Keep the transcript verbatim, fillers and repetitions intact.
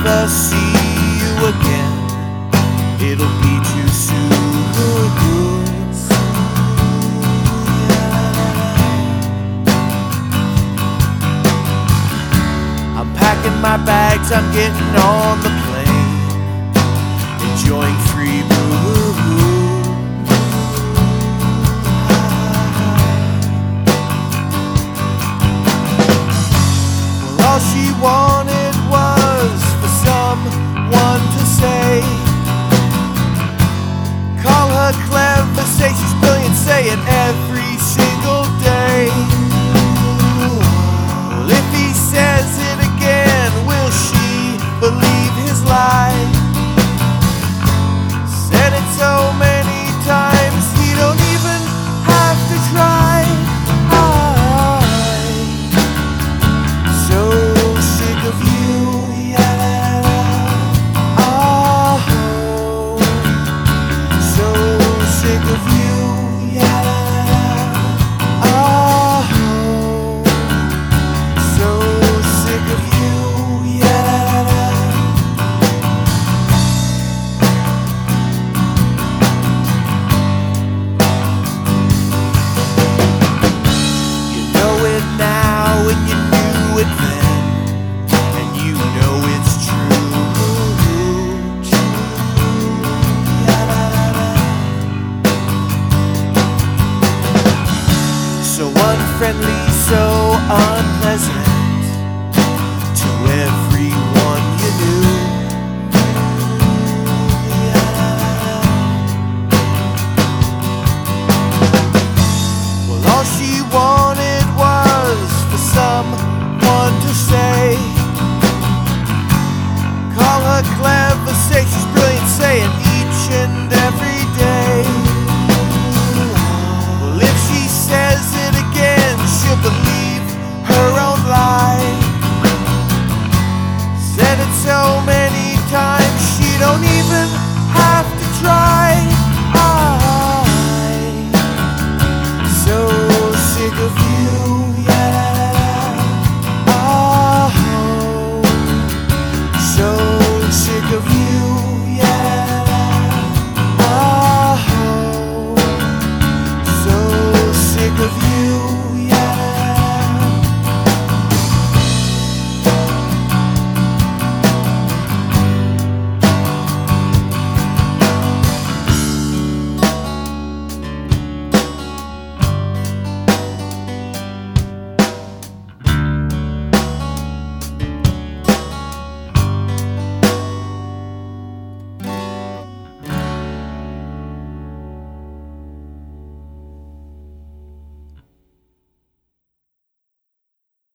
never see you again. It'll be too soon. I'm packing my bags, I'm getting on the plane, enjoying free booze. Well, all she wanted was for someone to say, call her clever, say she's brilliant, say it every